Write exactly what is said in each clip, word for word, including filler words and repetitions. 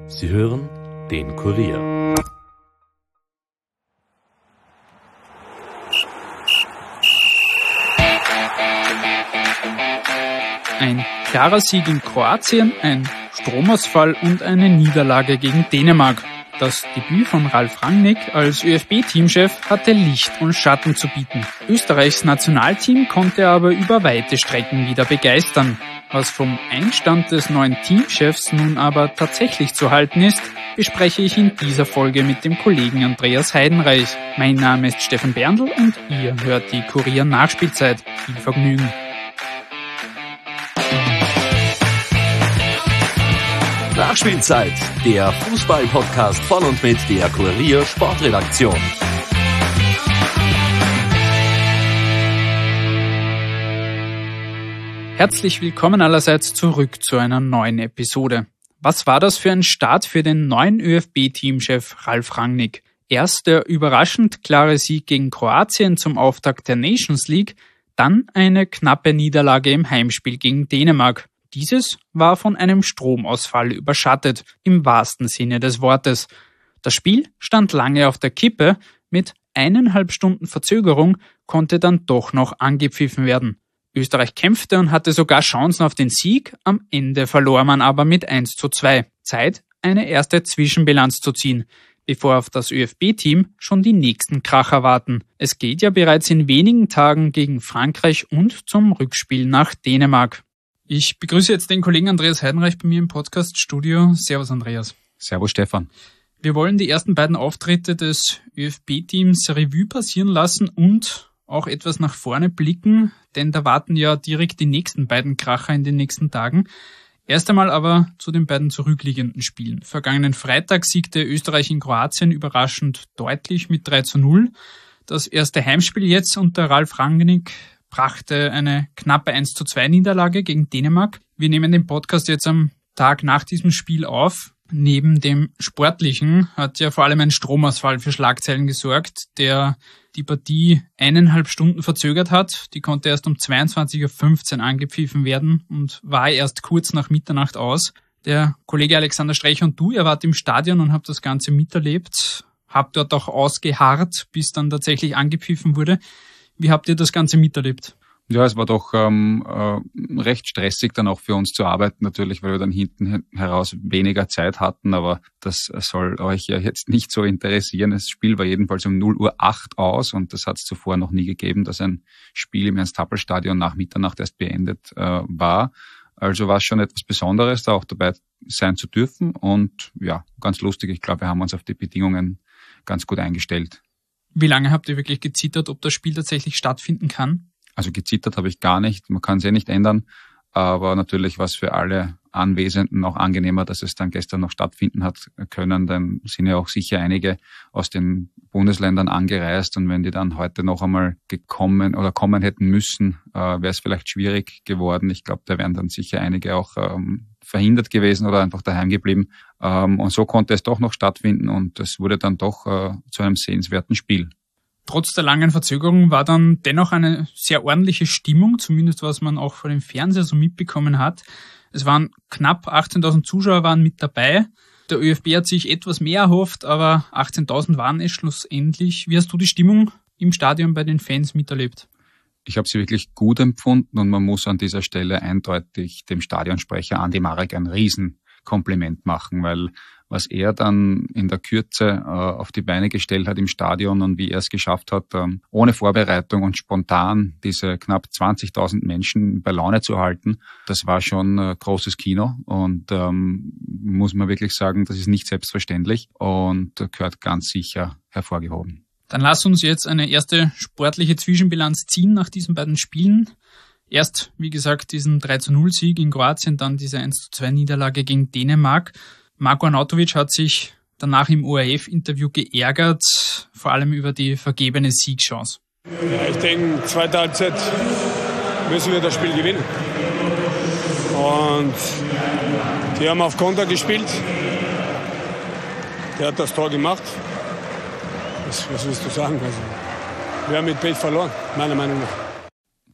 Sie hören den Kurier. Ein klarer Sieg in Kroatien, ein Stromausfall und eine Niederlage gegen Dänemark. Das Debüt von Ralf Rangnick als ÖFB-Teamchef hatte Licht und Schatten zu bieten. Österreichs Nationalteam konnte aber über weite Strecken wieder begeistern. Was vom Einstand des neuen Teamchefs nun aber tatsächlich zu halten ist, bespreche ich in dieser Folge mit dem Kollegen Andreas Heidenreich. Mein Name ist Stefan Berndl und ihr hört die Kurier Nachspielzeit. Viel Vergnügen. Nachspielzeit, der Fußball-Podcast von und mit der Kurier Sportredaktion. Herzlich willkommen allerseits zurück zu einer neuen Episode. Was war das für ein Start für den neuen ÖFB-Teamchef Ralf Rangnick? Erst der überraschend klare Sieg gegen Kroatien zum Auftakt der Nations League, dann eine knappe Niederlage im Heimspiel gegen Dänemark. Dieses war von einem Stromausfall überschattet, im wahrsten Sinne des Wortes. Das Spiel stand lange auf der Kippe, mit eineinhalb Stunden Verzögerung konnte dann doch noch angepfiffen werden. Österreich kämpfte und hatte sogar Chancen auf den Sieg, am Ende verlor man aber mit eins zu zwei. Zeit, eine erste Zwischenbilanz zu ziehen, bevor auf das ÖFB-Team schon die nächsten Kracher warten. Es geht ja bereits in wenigen Tagen gegen Frankreich und zum Rückspiel nach Dänemark. Ich begrüße jetzt den Kollegen Andreas Heidenreich bei mir im Podcast-Studio. Servus Andreas. Servus Stefan. Wir wollen die ersten beiden Auftritte des ÖFB-Teams Revue passieren lassen und auch etwas nach vorne blicken, denn da warten ja direkt die nächsten beiden Kracher in den nächsten Tagen. Erst einmal aber zu den beiden zurückliegenden Spielen. Vergangenen Freitag siegte Österreich in Kroatien überraschend deutlich mit drei zu null. Das erste Heimspiel jetzt unter Ralf Rangnick brachte eine knappe eins zu zwei Niederlage gegen Dänemark. Wir nehmen den Podcast jetzt am Tag nach diesem Spiel auf. Neben dem Sportlichen hat ja vor allem ein Stromausfall für Schlagzeilen gesorgt, der die Partie eineinhalb Stunden verzögert hat. Die konnte erst um zweiundzwanzig Uhr fünfzehn angepfiffen werden und war erst kurz nach Mitternacht aus. Der Kollege Alexander Streich und du, ihr wart im Stadion und habt das Ganze miterlebt, habt dort auch ausgeharrt, bis dann tatsächlich angepfiffen wurde. Wie habt ihr das Ganze miterlebt? Ja, es war doch ähm, äh, recht stressig dann auch für uns zu arbeiten natürlich, weil wir dann hinten heraus weniger Zeit hatten, aber das soll euch ja jetzt nicht so interessieren. Das Spiel war jedenfalls um null Uhr acht aus und das hat es zuvor noch nie gegeben, dass ein Spiel im Ernst-Happel-Stadion nach Mitternacht erst beendet äh, war. Also war es schon etwas Besonderes, da auch dabei sein zu dürfen und ja, ganz lustig. Ich glaube, wir haben uns auf die Bedingungen ganz gut eingestellt. Wie lange habt ihr wirklich gezittert, ob das Spiel tatsächlich stattfinden kann? Also gezittert habe ich gar nicht. Man kann es ja nicht ändern. Aber natürlich war es für alle Anwesenden auch angenehmer, dass es dann gestern noch stattfinden hat können. Dann sind ja auch sicher einige aus den Bundesländern angereist. Und wenn die dann heute noch einmal gekommen oder kommen hätten müssen, äh, wäre es vielleicht schwierig geworden. Ich glaube, da wären dann sicher einige auch ähm, verhindert gewesen oder einfach daheim geblieben. Ähm, und so konnte es doch noch stattfinden und es wurde dann doch äh, zu einem sehenswerten Spiel. Trotz der langen Verzögerung war dann dennoch eine sehr ordentliche Stimmung, zumindest was man auch vor dem Fernseher so mitbekommen hat. Es waren knapp achtzehntausend Zuschauer waren mit dabei. Der ÖFB hat sich etwas mehr erhofft, aber achtzehntausend waren es schlussendlich. Wie hast du die Stimmung im Stadion bei den Fans miterlebt? Ich habe sie wirklich gut empfunden und man muss an dieser Stelle eindeutig dem Stadionsprecher Andi Marek ein Riesenkompliment machen, weil was er dann in der Kürze äh, auf die Beine gestellt hat im Stadion und wie er es geschafft hat, ähm, ohne Vorbereitung und spontan diese knapp zwanzigtausend Menschen bei Laune zu halten, das war schon äh, großes Kino und ähm, muss man wirklich sagen, das ist nicht selbstverständlich und äh, gehört ganz sicher hervorgehoben. Dann lass uns jetzt eine erste sportliche Zwischenbilanz ziehen nach diesen beiden Spielen. Erst, wie gesagt, diesen drei zu null Sieg in Kroatien, dann diese eins zu zwei Niederlage gegen Dänemark. Marko Arnautovic hat sich danach im O R F-Interview geärgert, vor allem über die vergebene Siegchance. Ja, ich denke, zweite Halbzeit müssen wir das Spiel gewinnen. Und die haben auf Konter gespielt. Der hat das Tor gemacht. Was, was willst du sagen? Also, wir haben mit Pech verloren, meiner Meinung nach.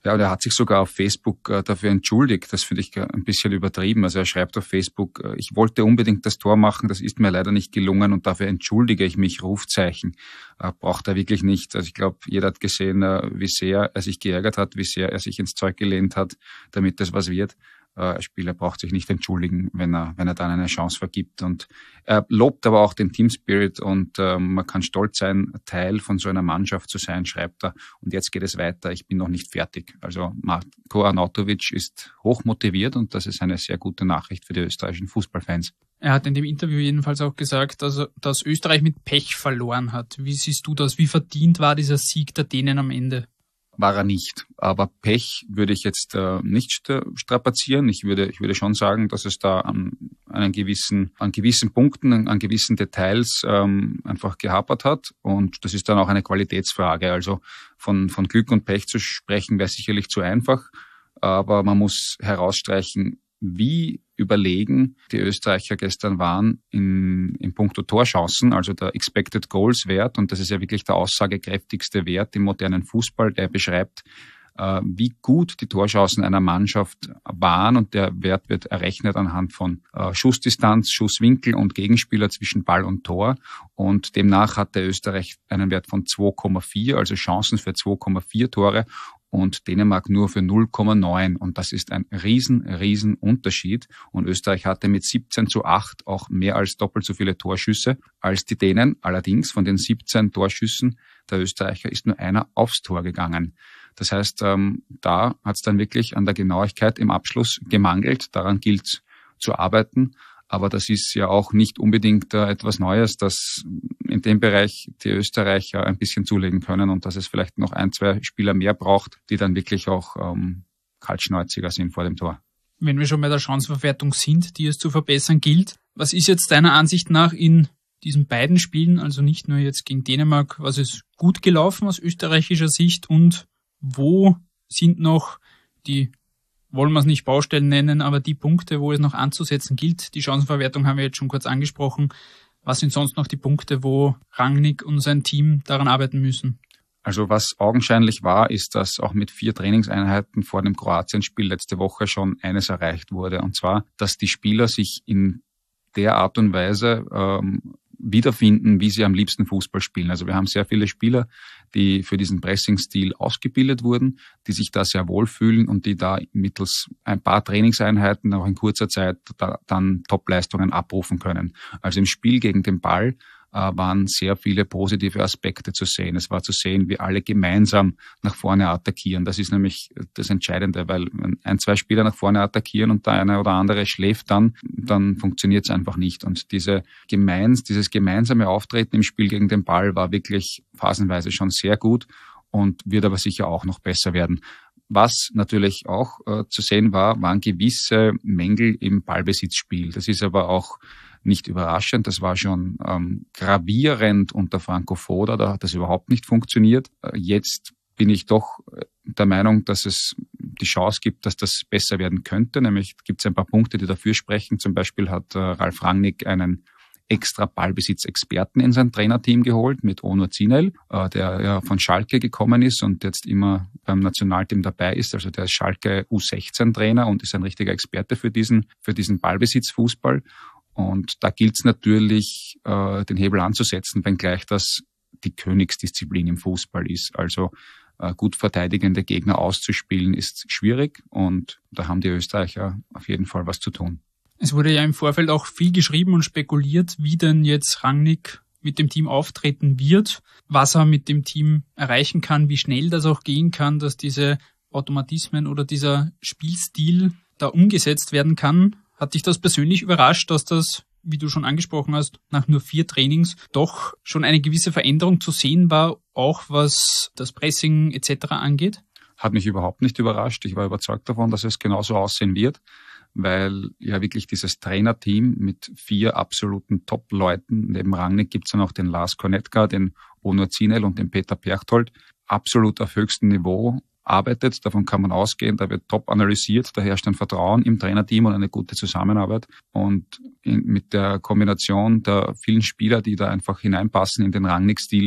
Ja, und er hat sich sogar auf Facebook äh, dafür entschuldigt. Das finde ich ein bisschen übertrieben. Also er schreibt auf Facebook, äh, ich wollte unbedingt das Tor machen, das ist mir leider nicht gelungen und dafür entschuldige ich mich, Rufzeichen. Äh, braucht er wirklich nicht. Also ich glaube, jeder hat gesehen, äh, wie sehr er sich geärgert hat, wie sehr er sich ins Zeug gelehnt hat, damit das was wird. Ein Spieler braucht sich nicht entschuldigen, wenn er, wenn er dann eine Chance vergibt. Und er lobt aber auch den Team Spirit und äh, man kann stolz sein, Teil von so einer Mannschaft zu sein, schreibt er. Und jetzt geht es weiter, ich bin noch nicht fertig. Also Marko Arnautovic ist hoch motiviert und das ist eine sehr gute Nachricht für die österreichischen Fußballfans. Er hat in dem Interview jedenfalls auch gesagt, dass, dass Österreich mit Pech verloren hat. Wie siehst du das? Wie verdient war dieser Sieg der Dänen am Ende? War er nicht. Aber Pech würde ich jetzt äh, nicht strapazieren. Ich würde, ich würde schon sagen, dass es da an, an einen gewissen, an gewissen Punkten, an, an gewissen Details ähm, einfach gehapert hat. Und das ist dann auch eine Qualitätsfrage. Also von, von Glück und Pech zu sprechen, wäre sicherlich zu einfach. Aber man muss herausstreichen, wie überlegen die Österreicher gestern waren in, in puncto Torchancen, also der Expected Goals Wert. Und das ist ja wirklich der aussagekräftigste Wert im modernen Fußball, der beschreibt, äh, wie gut die Torchancen einer Mannschaft waren. Und der Wert wird errechnet anhand von äh, Schussdistanz, Schusswinkel und Gegenspieler zwischen Ball und Tor. Und demnach hatte Österreich einen Wert von zwei Komma vier, also Chancen für zwei Komma vier Tore. Und Dänemark nur für null Komma neun. Und das ist ein riesen, riesen Unterschied. Und Österreich hatte mit siebzehn zu acht auch mehr als doppelt so viele Torschüsse als die Dänen. Allerdings von den siebzehn Torschüssen der Österreicher ist nur einer aufs Tor gegangen. Das heißt, ähm, da hat es dann wirklich an der Genauigkeit im Abschluss gemangelt. Daran gilt zu arbeiten. Aber das ist ja auch nicht unbedingt äh, etwas Neues, dass in dem Bereich die Österreicher ein bisschen zulegen können und dass es vielleicht noch ein, zwei Spieler mehr braucht, die dann wirklich auch ähm, kaltschnäuziger sind vor dem Tor. Wenn wir schon bei der Chancenverwertung sind, die es zu verbessern gilt, was ist jetzt deiner Ansicht nach in diesen beiden Spielen, also nicht nur jetzt gegen Dänemark, was ist gut gelaufen aus österreichischer Sicht und wo sind noch die, wollen wir es nicht Baustellen nennen, aber die Punkte, wo es noch anzusetzen gilt? Die Chancenverwertung haben wir jetzt schon kurz angesprochen. Was sind sonst noch die Punkte, wo Rangnick und sein Team daran arbeiten müssen? Also was augenscheinlich war, ist, dass auch mit vier Trainingseinheiten vor dem Kroatien-Spiel letzte Woche schon eines erreicht wurde. Und zwar, dass die Spieler sich in der Art und Weise ähm, wiederfinden, wie sie am liebsten Fußball spielen. Also wir haben sehr viele Spieler, die für diesen Pressing-Stil ausgebildet wurden, die sich da sehr wohlfühlen und die da mittels ein paar Trainingseinheiten auch in kurzer Zeit da, dann Top-Leistungen abrufen können. Also im Spiel gegen den Ball waren sehr viele positive Aspekte zu sehen. Es war zu sehen, wie alle gemeinsam nach vorne attackieren. Das ist nämlich das Entscheidende, weil wenn ein, zwei Spieler nach vorne attackieren und der eine oder andere schläft dann, dann funktioniert es einfach nicht. Und diese gemeins, dieses gemeinsame Auftreten im Spiel gegen den Ball war wirklich phasenweise schon sehr gut und wird aber sicher auch noch besser werden. Was natürlich auch äh, zu sehen war, waren gewisse Mängel im Ballbesitzspiel. Das ist aber auch nicht überraschend, das war schon ähm, gravierend unter Franco Foda, da hat das überhaupt nicht funktioniert. Äh, jetzt bin ich doch der Meinung, dass es die Chance gibt, dass das besser werden könnte. Nämlich gibt es ein paar Punkte, die dafür sprechen. Zum Beispiel hat äh, Ralf Rangnick einen extra Ballbesitzexperten in sein Trainerteam geholt mit Onur Zinel, äh, der ja von Schalke gekommen ist und jetzt immer beim Nationalteam dabei ist. Also der ist Schalke U sechzehn Trainer und ist ein richtiger Experte für diesen, für diesen Ballbesitzfußball. Und da gilt es natürlich, äh, den Hebel anzusetzen, wenngleich das die Königsdisziplin im Fußball ist. Also äh, gut verteidigende Gegner auszuspielen ist schwierig und da haben die Österreicher auf jeden Fall was zu tun. Es wurde ja im Vorfeld auch viel geschrieben und spekuliert, wie denn jetzt Rangnick mit dem Team auftreten wird, was er mit dem Team erreichen kann, wie schnell das auch gehen kann, dass diese Automatismen oder dieser Spielstil da umgesetzt werden kann. Hat dich das persönlich überrascht, dass das, wie du schon angesprochen hast, nach nur vier Trainings doch schon eine gewisse Veränderung zu sehen war, auch was das Pressing et cetera angeht? Hat mich überhaupt nicht überrascht. Ich war überzeugt davon, dass es genauso aussehen wird, weil ja wirklich dieses Trainerteam mit vier absoluten Top-Leuten, neben Rangnick gibt es dann auch den Lars Kornetka, den Onur Zinel und den Peter Perchtold, absolut auf höchstem Niveau arbeitet, davon kann man ausgehen, da wird top analysiert, da herrscht ein Vertrauen im Trainerteam und eine gute Zusammenarbeit und in, mit der Kombination der vielen Spieler, die da einfach hineinpassen in den Rangnick-Stil,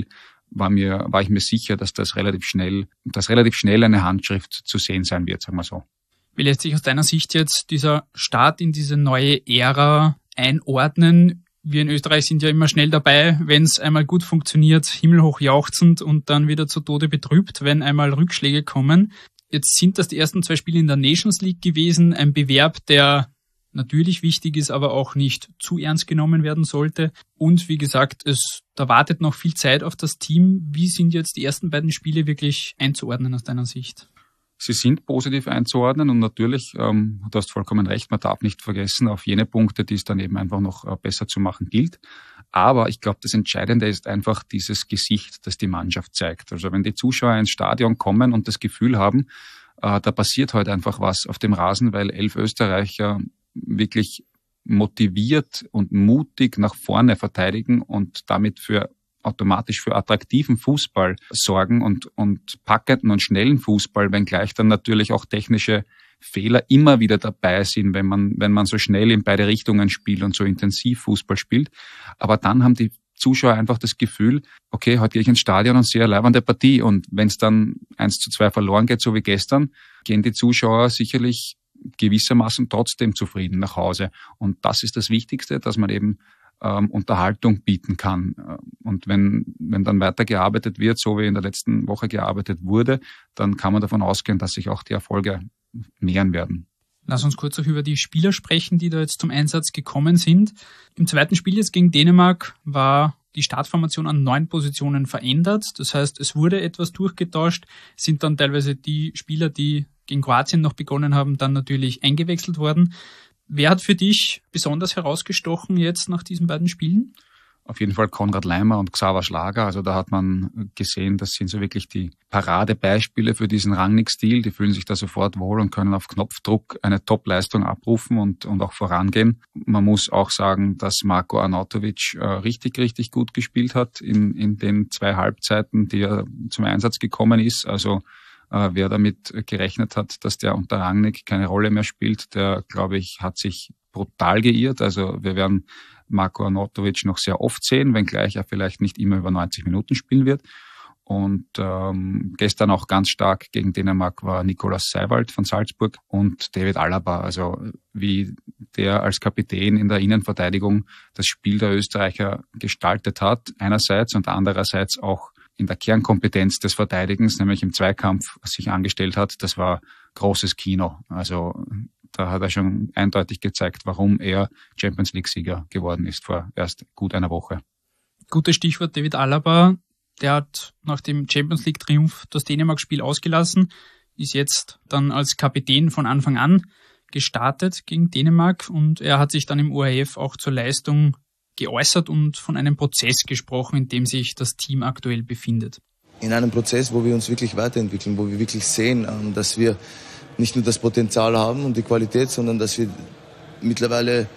war mir, war ich mir sicher, dass das relativ schnell, dass relativ schnell eine Handschrift zu sehen sein wird, sagen wir so. Wie lässt sich aus deiner Sicht jetzt dieser Start in diese neue Ära einordnen? Wir in Österreich sind ja immer schnell dabei, wenn es einmal gut funktioniert, himmelhoch jauchzend und dann wieder zu Tode betrübt, wenn einmal Rückschläge kommen. Jetzt sind das die ersten zwei Spiele in der Nations League gewesen, ein Bewerb, der natürlich wichtig ist, aber auch nicht zu ernst genommen werden sollte. Und wie gesagt, es da wartet noch viel Zeit auf das Team. Wie sind jetzt die ersten beiden Spiele wirklich einzuordnen aus deiner Sicht? Sie sind positiv einzuordnen und natürlich, ähm, du hast vollkommen recht, man darf nicht vergessen auf jene Punkte, die es dann eben einfach noch äh, besser zu machen gilt. Aber ich glaube, das Entscheidende ist einfach dieses Gesicht, das die Mannschaft zeigt. Also wenn die Zuschauer ins Stadion kommen und das Gefühl haben, äh, da passiert heute einfach was auf dem Rasen, weil elf Österreicher wirklich motiviert und mutig nach vorne verteidigen und damit für automatisch für attraktiven Fußball sorgen und, und packenden und schnellen Fußball, wenngleich dann natürlich auch technische Fehler immer wieder dabei sind, wenn man, wenn man so schnell in beide Richtungen spielt und so intensiv Fußball spielt. Aber dann haben die Zuschauer einfach das Gefühl, okay, heute gehe ich ins Stadion und sehe eine leibende Partie. Und wenn es dann eins zu zwei verloren geht, so wie gestern, gehen die Zuschauer sicherlich gewissermaßen trotzdem zufrieden nach Hause. Und das ist das Wichtigste, dass man eben ähm, Unterhaltung bieten kann. Und wenn, wenn dann weitergearbeitet wird, so wie in der letzten Woche gearbeitet wurde, dann kann man davon ausgehen, dass sich auch die Erfolge mehren werden. Lass uns kurz auch über die Spieler sprechen, die da jetzt zum Einsatz gekommen sind. Im zweiten Spiel jetzt gegen Dänemark war die Startformation an neun Positionen verändert. Das heißt, es wurde etwas durchgetauscht, sind dann teilweise die Spieler, die gegen Kroatien noch begonnen haben, dann natürlich eingewechselt worden. Wer hat für dich besonders herausgestochen jetzt nach diesen beiden Spielen? Auf jeden Fall Konrad Laimer und Xaver Schlager. Also da hat man gesehen, das sind so wirklich die Paradebeispiele für diesen Rangnick-Stil. Die fühlen sich da sofort wohl und können auf Knopfdruck eine Top-Leistung abrufen und, und auch vorangehen. Man muss auch sagen, dass Marko Arnautovic äh, richtig, richtig gut gespielt hat in, in den zwei Halbzeiten, die er zum Einsatz gekommen ist. Also äh, wer damit gerechnet hat, dass der unter Rangnick keine Rolle mehr spielt, der, glaube ich, hat sich brutal geirrt. Also wir werden Marko Arnautovic noch sehr oft sehen, wenngleich er vielleicht nicht immer über neunzig Minuten spielen wird. Und ähm, gestern auch ganz stark gegen Dänemark war Nikolaus Seiwald von Salzburg und David Alaba. Also wie der als Kapitän in der Innenverteidigung das Spiel der Österreicher gestaltet hat, einerseits und andererseits auch in der Kernkompetenz des Verteidigens, nämlich im Zweikampf, sich angestellt hat, das war großes Kino. Also da hat er schon eindeutig gezeigt, warum er Champions-League-Sieger geworden ist vor erst gut einer Woche. Gutes Stichwort David Alaba. Der hat nach dem Champions-League-Triumph das Dänemark-Spiel ausgelassen, ist jetzt dann als Kapitän von Anfang an gestartet gegen Dänemark und er hat sich dann im O R F auch zur Leistung geäußert und von einem Prozess gesprochen, in dem sich das Team aktuell befindet. In einem Prozess, wo wir uns wirklich weiterentwickeln, wo wir wirklich sehen, dass wir nicht nur das Potenzial haben und die Qualität, sondern dass wir mittlerweile,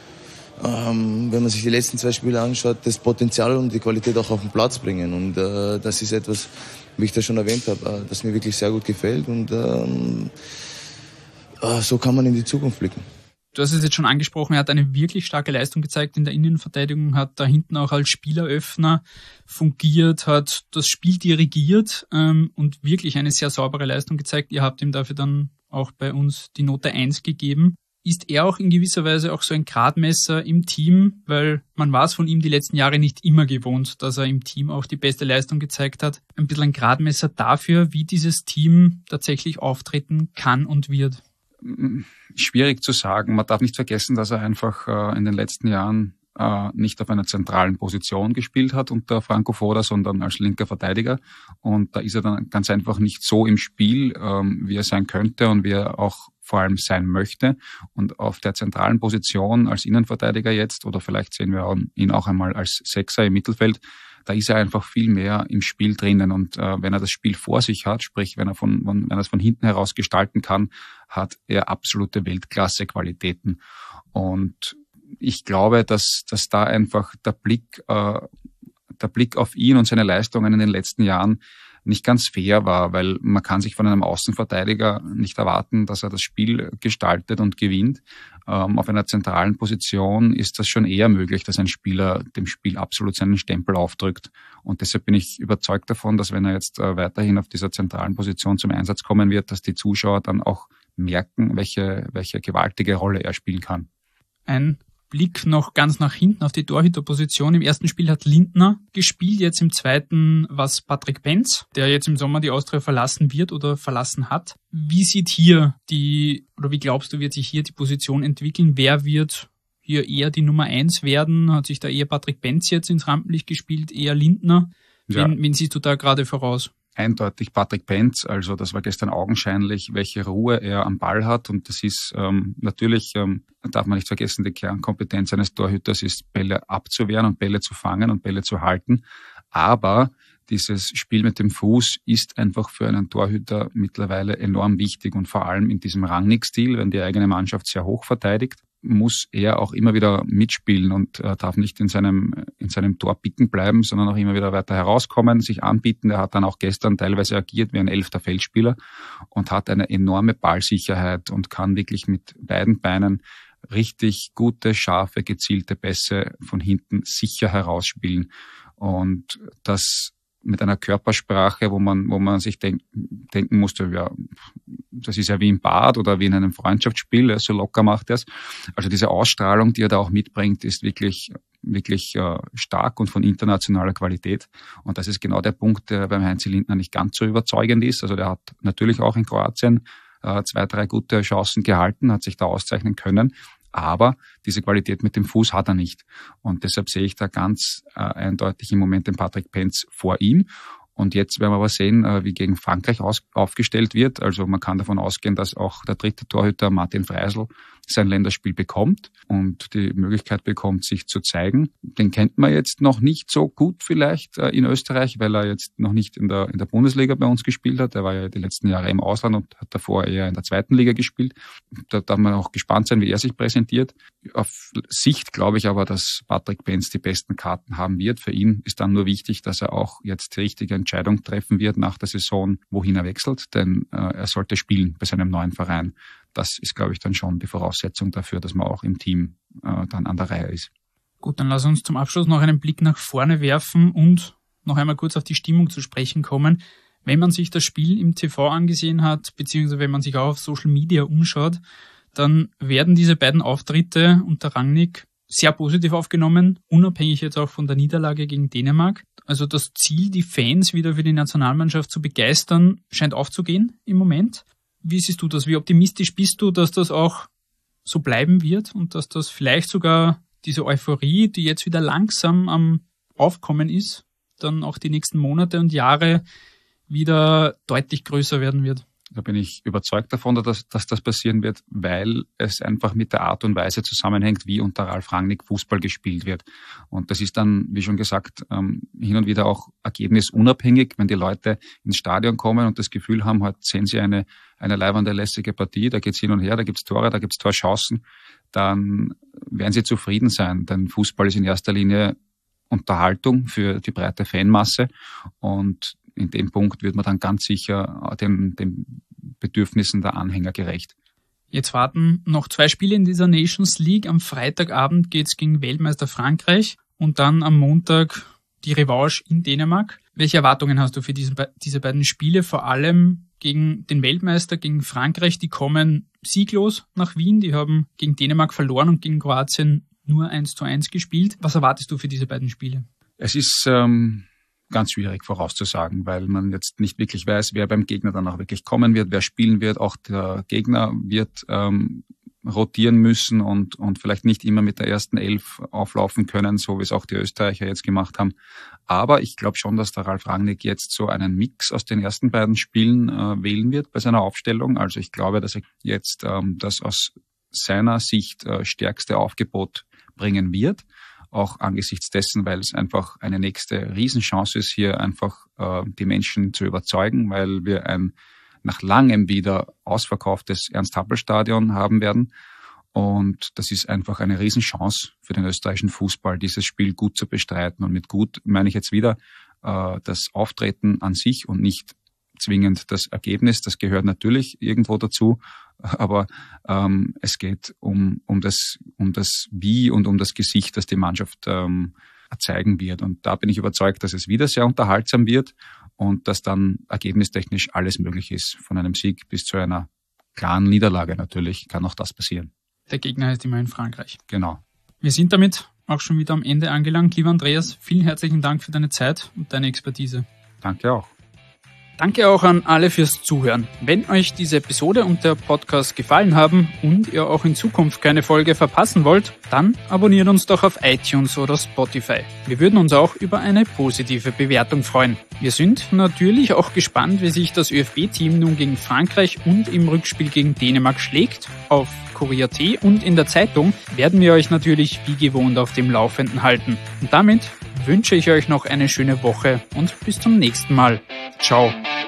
ähm, wenn man sich die letzten zwei Spiele anschaut, das Potenzial und die Qualität auch auf den Platz bringen. Und äh, das ist etwas, wie ich das schon erwähnt habe, äh, das mir wirklich sehr gut gefällt. Und ähm, äh, so kann man in die Zukunft blicken. Du hast es jetzt schon angesprochen, er hat eine wirklich starke Leistung gezeigt in der Innenverteidigung, hat da hinten auch als Spieleröffner fungiert, hat das Spiel dirigiert ähm, und wirklich eine sehr saubere Leistung gezeigt. Ihr habt ihm dafür dann auch bei uns die Note eins gegeben. Ist er auch in gewisser Weise auch so ein Gradmesser im Team, weil man war es von ihm die letzten Jahre nicht immer gewohnt, dass er im Team auch die beste Leistung gezeigt hat. Ein bisschen ein Gradmesser dafür, wie dieses Team tatsächlich auftreten kann und wird. Schwierig zu sagen. Man darf nicht vergessen, dass er einfach äh, in den letzten Jahren äh, nicht auf einer zentralen Position gespielt hat unter Franco Foda, sondern als linker Verteidiger. Und da ist er dann ganz einfach nicht so im Spiel, ähm, wie er sein könnte und wie er auch vor allem sein möchte. Und auf der zentralen Position als Innenverteidiger jetzt, oder vielleicht sehen wir ihn auch einmal als Sechser im Mittelfeld, da ist er einfach viel mehr im Spiel drinnen. Und äh, wenn er das Spiel vor sich hat, sprich wenn er von, von wenn er es von hinten heraus gestalten kann, hat er absolute Weltklasse-Qualitäten. Und ich glaube, dass dass da einfach der Blick äh, der Blick auf ihn und seine Leistungen in den letzten Jahren nicht ganz fair war, weil man kann sich von einem Außenverteidiger nicht erwarten, dass er das Spiel gestaltet und gewinnt. Ähm, auf einer zentralen Position ist das schon eher möglich, dass ein Spieler dem Spiel absolut seinen Stempel aufdrückt. Und deshalb bin ich überzeugt davon, dass wenn er jetzt äh, weiterhin auf dieser zentralen Position zum Einsatz kommen wird, dass die Zuschauer dann auch merken, welche, welche gewaltige Rolle er spielen kann. Ein Blick noch ganz nach hinten auf die Torhüterposition. Im ersten Spiel hat Lindner gespielt, jetzt im zweiten war es Patrick Penz, der jetzt im Sommer die Austria verlassen wird oder verlassen hat. Wie sieht hier die, oder wie glaubst du, wird sich hier die Position entwickeln? Wer wird hier eher die Nummer eins werden? Hat sich da eher Patrick Penz jetzt ins Rampenlicht gespielt, eher Lindner? Ja. Wen, wen siehst du da gerade voraus? Eindeutig Patrick Penz, also das war gestern augenscheinlich, welche Ruhe er am Ball hat, und das ist ähm, natürlich, ähm, darf man nicht vergessen, die Kernkompetenz eines Torhüters ist, Bälle abzuwehren und Bälle zu fangen und Bälle zu halten, aber dieses Spiel mit dem Fuß ist einfach für einen Torhüter mittlerweile enorm wichtig, und vor allem in diesem Rangnick-Stil, wenn die eigene Mannschaft sehr hoch verteidigt, muss er auch immer wieder mitspielen und äh, darf nicht in seinem in seinem Tor picken bleiben, sondern auch immer wieder weiter herauskommen, sich anbieten. Er hat dann auch gestern teilweise agiert wie ein elfter Feldspieler und hat eine enorme Ballsicherheit und kann wirklich mit beiden Beinen richtig gute, scharfe, gezielte Pässe von hinten sicher herausspielen. Und das mit einer Körpersprache, wo man, wo man sich denk, denken musste, ja, das ist ja wie im Bad oder wie in einem Freundschaftsspiel, so locker macht er es. Also diese Ausstrahlung, die er da auch mitbringt, ist wirklich, wirklich äh, stark und von internationaler Qualität. Und das ist genau der Punkt, der beim Heinz Lindner nicht ganz so überzeugend ist. Also der hat natürlich auch in Kroatien äh, zwei, drei gute Chancen gehalten, hat sich da auszeichnen können. Aber diese Qualität mit dem Fuß hat er nicht. Und deshalb sehe ich da ganz äh, eindeutig im Moment den Patrick Penz vor ihm. Und jetzt werden wir aber sehen, äh, wie gegen Frankreich aus, aufgestellt wird. Also man kann davon ausgehen, dass auch der dritte Torhüter Martin Freisl sein Länderspiel bekommt und die Möglichkeit bekommt, sich zu zeigen. Den kennt man jetzt noch nicht so gut vielleicht äh, in Österreich, weil er jetzt noch nicht in der, in der Bundesliga bei uns gespielt hat. Er war ja die letzten Jahre im Ausland und hat davor eher in der zweiten Liga gespielt. Da darf man auch gespannt sein, wie er sich präsentiert. Auf Sicht glaube ich aber, dass Patrick Penz die besten Karten haben wird. Für ihn ist dann nur wichtig, dass er auch jetzt die richtige Entscheidung treffen wird nach der Saison, wohin er wechselt, denn äh, er sollte spielen bei seinem neuen Verein. Das ist, glaube ich, dann schon die Voraussetzung dafür, dass man auch im Team äh, dann an der Reihe ist. Gut, dann lass uns zum Abschluss noch einen Blick nach vorne werfen und noch einmal kurz auf die Stimmung zu sprechen kommen. Wenn man sich das Spiel im T V angesehen hat, beziehungsweise wenn man sich auch auf Social Media umschaut, dann werden diese beiden Auftritte unter Rangnick sehr positiv aufgenommen, unabhängig jetzt auch von der Niederlage gegen Dänemark. Also das Ziel, die Fans wieder für die Nationalmannschaft zu begeistern, scheint aufzugehen im Moment. Wie siehst du das? Wie optimistisch bist du, dass das auch so bleiben wird und dass das vielleicht sogar diese Euphorie, die jetzt wieder langsam am Aufkommen ist, dann auch die nächsten Monate und Jahre wieder deutlich größer werden wird? Da bin ich überzeugt davon, dass, dass das passieren wird, weil es einfach mit der Art und Weise zusammenhängt, wie unter Ralf Rangnick Fußball gespielt wird. Und das ist dann, wie schon gesagt, hin und wieder auch ergebnisunabhängig, wenn die Leute ins Stadion kommen und das Gefühl haben, heute sehen sie eine, eine leibende, lässige Partie, da geht's hin und her, da gibt's Tore, da gibt's Torchancen, dann werden sie zufrieden sein, denn Fußball ist in erster Linie Unterhaltung für die breite Fanmasse, und in dem Punkt wird man dann ganz sicher den, den Bedürfnissen der Anhänger gerecht. Jetzt warten noch zwei Spiele in dieser Nations League. Am Freitagabend geht's gegen Weltmeister Frankreich und dann am Montag die Revanche in Dänemark. Welche Erwartungen hast du für diese, diese beiden Spiele, vor allem gegen den Weltmeister, gegen Frankreich? Die kommen sieglos nach Wien, die haben gegen Dänemark verloren und gegen Kroatien nur eins zu eins gespielt. Was erwartest du für diese beiden Spiele? Es ist ähm, ganz schwierig vorauszusagen, weil man jetzt nicht wirklich weiß, wer beim Gegner dann auch wirklich kommen wird, wer spielen wird. Auch der Gegner wird ähm, rotieren müssen und und vielleicht nicht immer mit der ersten Elf auflaufen können, so wie es auch die Österreicher jetzt gemacht haben. Aber ich glaube schon, dass der Ralf Rangnick jetzt so einen Mix aus den ersten beiden Spielen äh, wählen wird bei seiner Aufstellung. Also ich glaube, dass er jetzt ähm, das aus seiner Sicht äh, stärkste Aufgebot bringen wird. Auch angesichts dessen, weil es einfach eine nächste Riesenchance ist, hier einfach äh, die Menschen zu überzeugen, weil wir ein nach langem wieder ausverkauftes Ernst-Happel-Stadion haben werden. Und das ist einfach eine Riesenchance für den österreichischen Fußball, dieses Spiel gut zu bestreiten. Und mit gut meine ich jetzt wieder äh, das Auftreten an sich und nicht zwingend das Ergebnis. Das gehört natürlich irgendwo dazu, aber ähm, es geht um um das um das Wie und um das Gesicht, das die Mannschaft ähm, zeigen wird. Und da bin ich überzeugt, dass es wieder sehr unterhaltsam wird und dass dann ergebnistechnisch alles möglich ist. Von einem Sieg bis zu einer klaren Niederlage natürlich kann auch das passieren. Der Gegner ist immer in Frankreich. Genau. Wir sind damit auch schon wieder am Ende angelangt. Lieber Andreas, vielen herzlichen Dank für deine Zeit und deine Expertise. Danke auch. Danke auch an alle fürs Zuhören. Wenn euch diese Episode und der Podcast gefallen haben und ihr auch in Zukunft keine Folge verpassen wollt, dann abonniert uns doch auf iTunes oder Spotify. Wir würden uns auch über eine positive Bewertung freuen. Wir sind natürlich auch gespannt, wie sich das ÖFB-Team nun gegen Frankreich und im Rückspiel gegen Dänemark schlägt. Auf Kurier Punkt at und in der Zeitung werden wir euch natürlich wie gewohnt auf dem Laufenden halten. Und damit wünsche ich euch noch eine schöne Woche und bis zum nächsten Mal. Ciao.